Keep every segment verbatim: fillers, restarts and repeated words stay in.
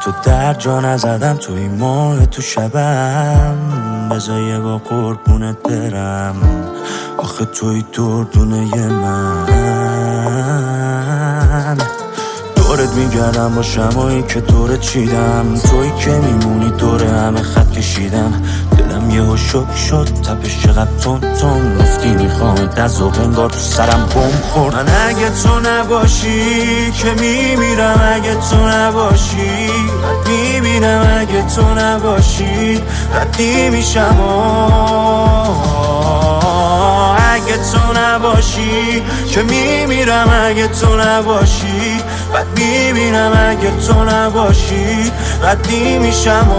تو در جا نزدم، تو این ماه تو شبم، بذار یه با قربونت برم، آخه توی دردونه من. دورت میگردم با شمایی که دورت چیدم، توی که میمونی دور همه خط کشیدم. دلم یه ها شک شد، تپش چقدر تون تون گفتی میخوامت از و بنگار تو سرم بم خورد. من اگه تو نباشی که میمیرم، اگه تو نباشی رد میبینم، اگه تو نباشی ردی میشم. اگه تو نباشی که میمیرم، اگه تو نباشی بد میبینم، اگه تو نباشی ردی میشم.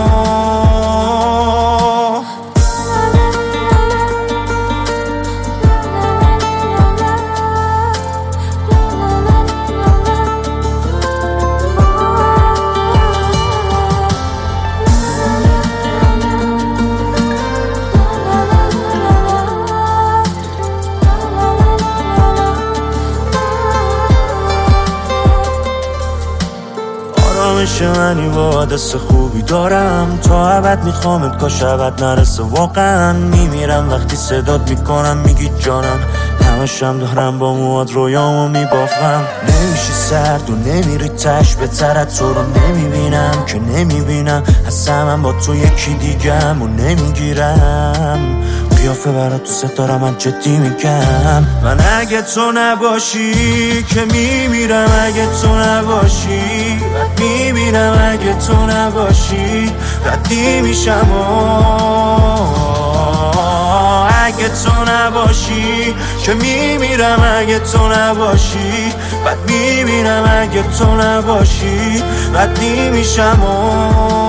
منی با دست خوبی دارم، تا ابد میخوامت کاش ابد نرسه. واقعا میمیرم وقتی صدات میکنم میگی جانم، همشم دارم با مواد رویامو میبافم. نمیشی سرد و نمیری تش به طرت، تو رو نمیبینم که نمیبینم، اصلا من با تو یکی دیگم و نمیگیرم قیافه برات تو ستاره من جدی میگم. من اگه تو نباشی که میمیرم، اگه تو نباشی رد میبینم، اگه تو نباشی ردی میشم. اگه تو نباشی که میمیرم، اگه تو نباشی بد میبینم، اگه تو نباشی ردی میشم.